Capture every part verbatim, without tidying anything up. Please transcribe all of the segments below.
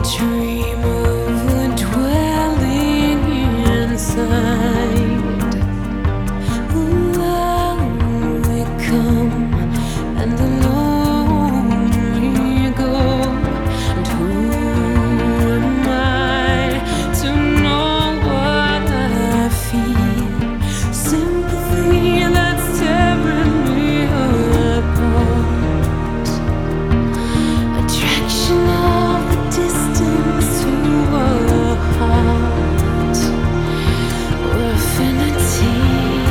dream of a dwelling inside. Alone we come, and alone we go. And who am I to know what I feel? Sympathy that's tearing me apart. Attraction of the distance to a heart. We're affinity.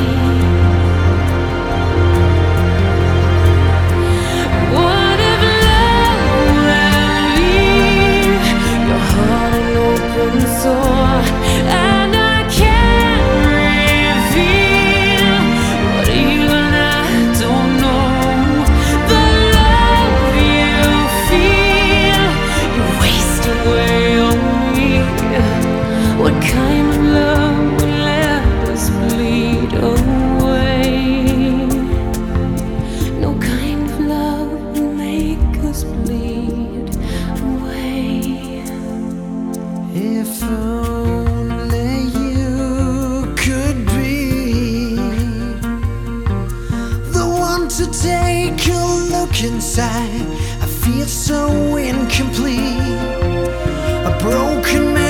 What if love will leave your heart an open sore, and I can't reveal what even I don't know? The love you feel, you waste away on me. What kind of love will let us bleed away? No kind of love will make us bleed away. If only you could be the one to take a look inside. I feel so incomplete, a broken man.